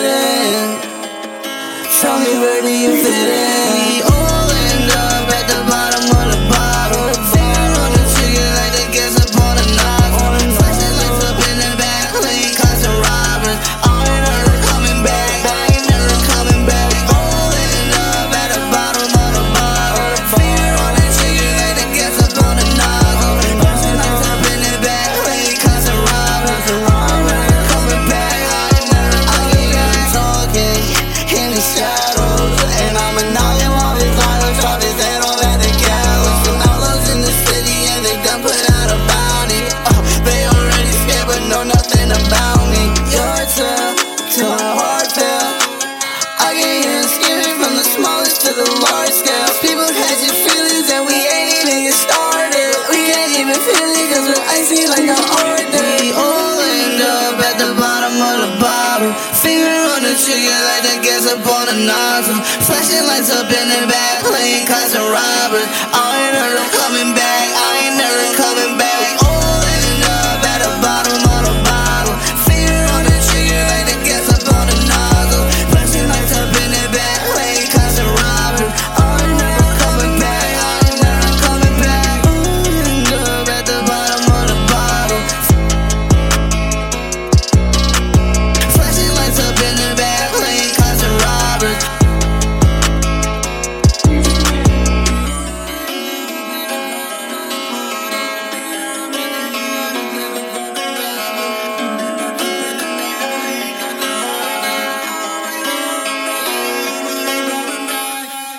in? Tell me, where do you fit in? We all end up at the bottom of the bottle. Finger on the trigger like the gas up on a nozzle. Flashing lights up in the back, playing constant robbers. I ain't never coming back, I ain't never coming back. We all end up at the bottom of the bottle. Finger on the trigger like the gas up on a nozzle. Flashing lights up in the back, playing constant robbers. I ain't never coming back, I ain't never coming back. Talking in the shadows, and I'm a knocking all these islands, all this head off at the gallows. Some outlaws in the city, and they done put out a bounty. They already scared, but know nothing about me. Your tale, till my heart fell. I can hear them screaming from the smallest to the large scale. People catching feelings, and we ain't even get started. We can't even feel it, cause we're icy like an order. We all end up at the bottom of the bottle. Finger on the trigger like the gas up on a nozzle. Flashing lights up in the back, playing constant robbers. I ain't never coming back, I ain't never coming back.